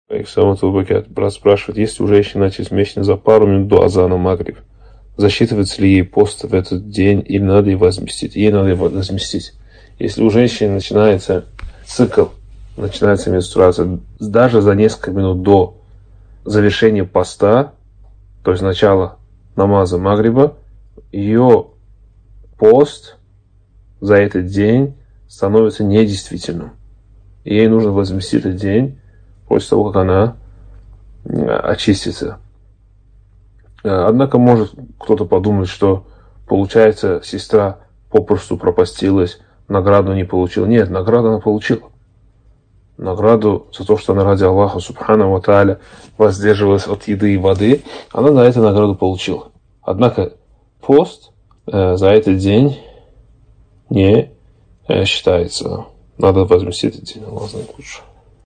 Брат спрашивает, если у женщины начались месячные за пару минут до азана Магриб, засчитывается ли ей пост в этот день или надо ее возместить? Ей надо его возместить. Если у женщины начинается цикл, начинается менструация даже за несколько минут до завершения поста, то есть начала намаза Магриба, ее пост за этот день становится недействительным. И ей нужно возместить этот день после того, как она очистится. Однако может кто-то подумать, что получается сестра попросту пропастилась, награду не получила. Нет, награду она получила. Награду за то, что она ради Аллаха Субхану ва Тааля воздерживалась от еды и воды, она за это награду получила. Однако пост за этот день не считается. Надо возместить этот день. Аллах знает лучше.